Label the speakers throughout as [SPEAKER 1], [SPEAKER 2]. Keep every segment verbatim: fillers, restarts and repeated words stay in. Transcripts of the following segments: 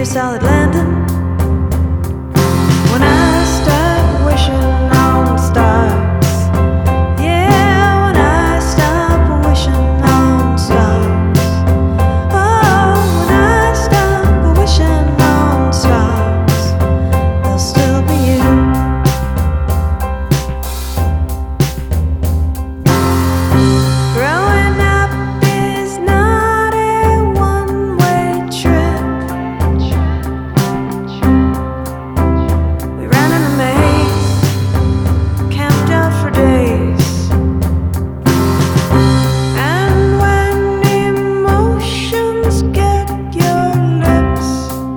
[SPEAKER 1] solid landing. When I start wishing on stars, yeah, when I stop wishing on stars, oh, when I stop wishing on stars, there'll still be you. Growing up is not a one-way trip. We ran in a maze, camped out for days. And when emotions get your lips,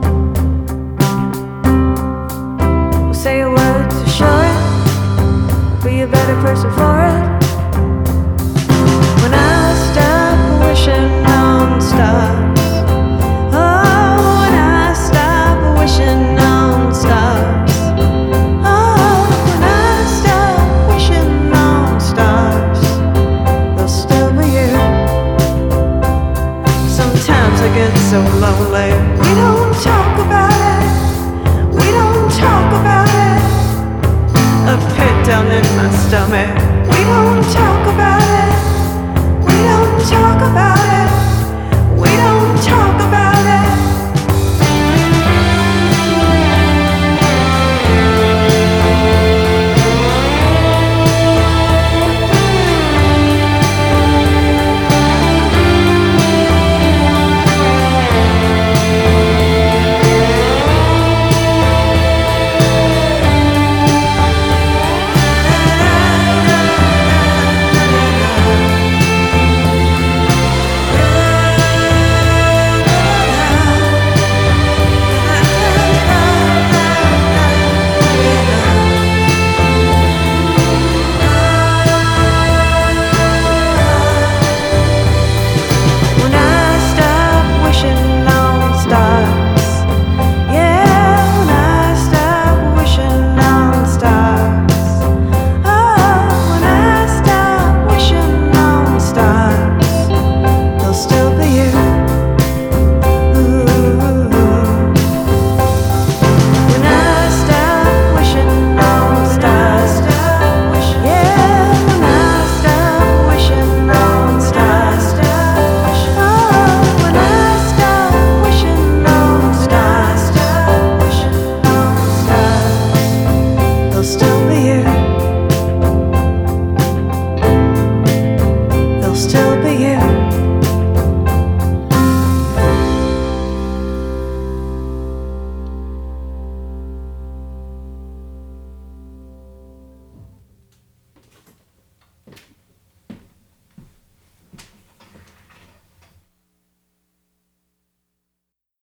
[SPEAKER 1] we'll say a word to show it, be a better person for it. When I stop wishing on stars, oh, when I stop wishing on stars, oh, when I stop wishing on stars, there'll still be you. Sometimes I get so lonely. We don't talk about it. We don't talk about it. A pit down in my stomach. We don't talk about it. We don't talk about it.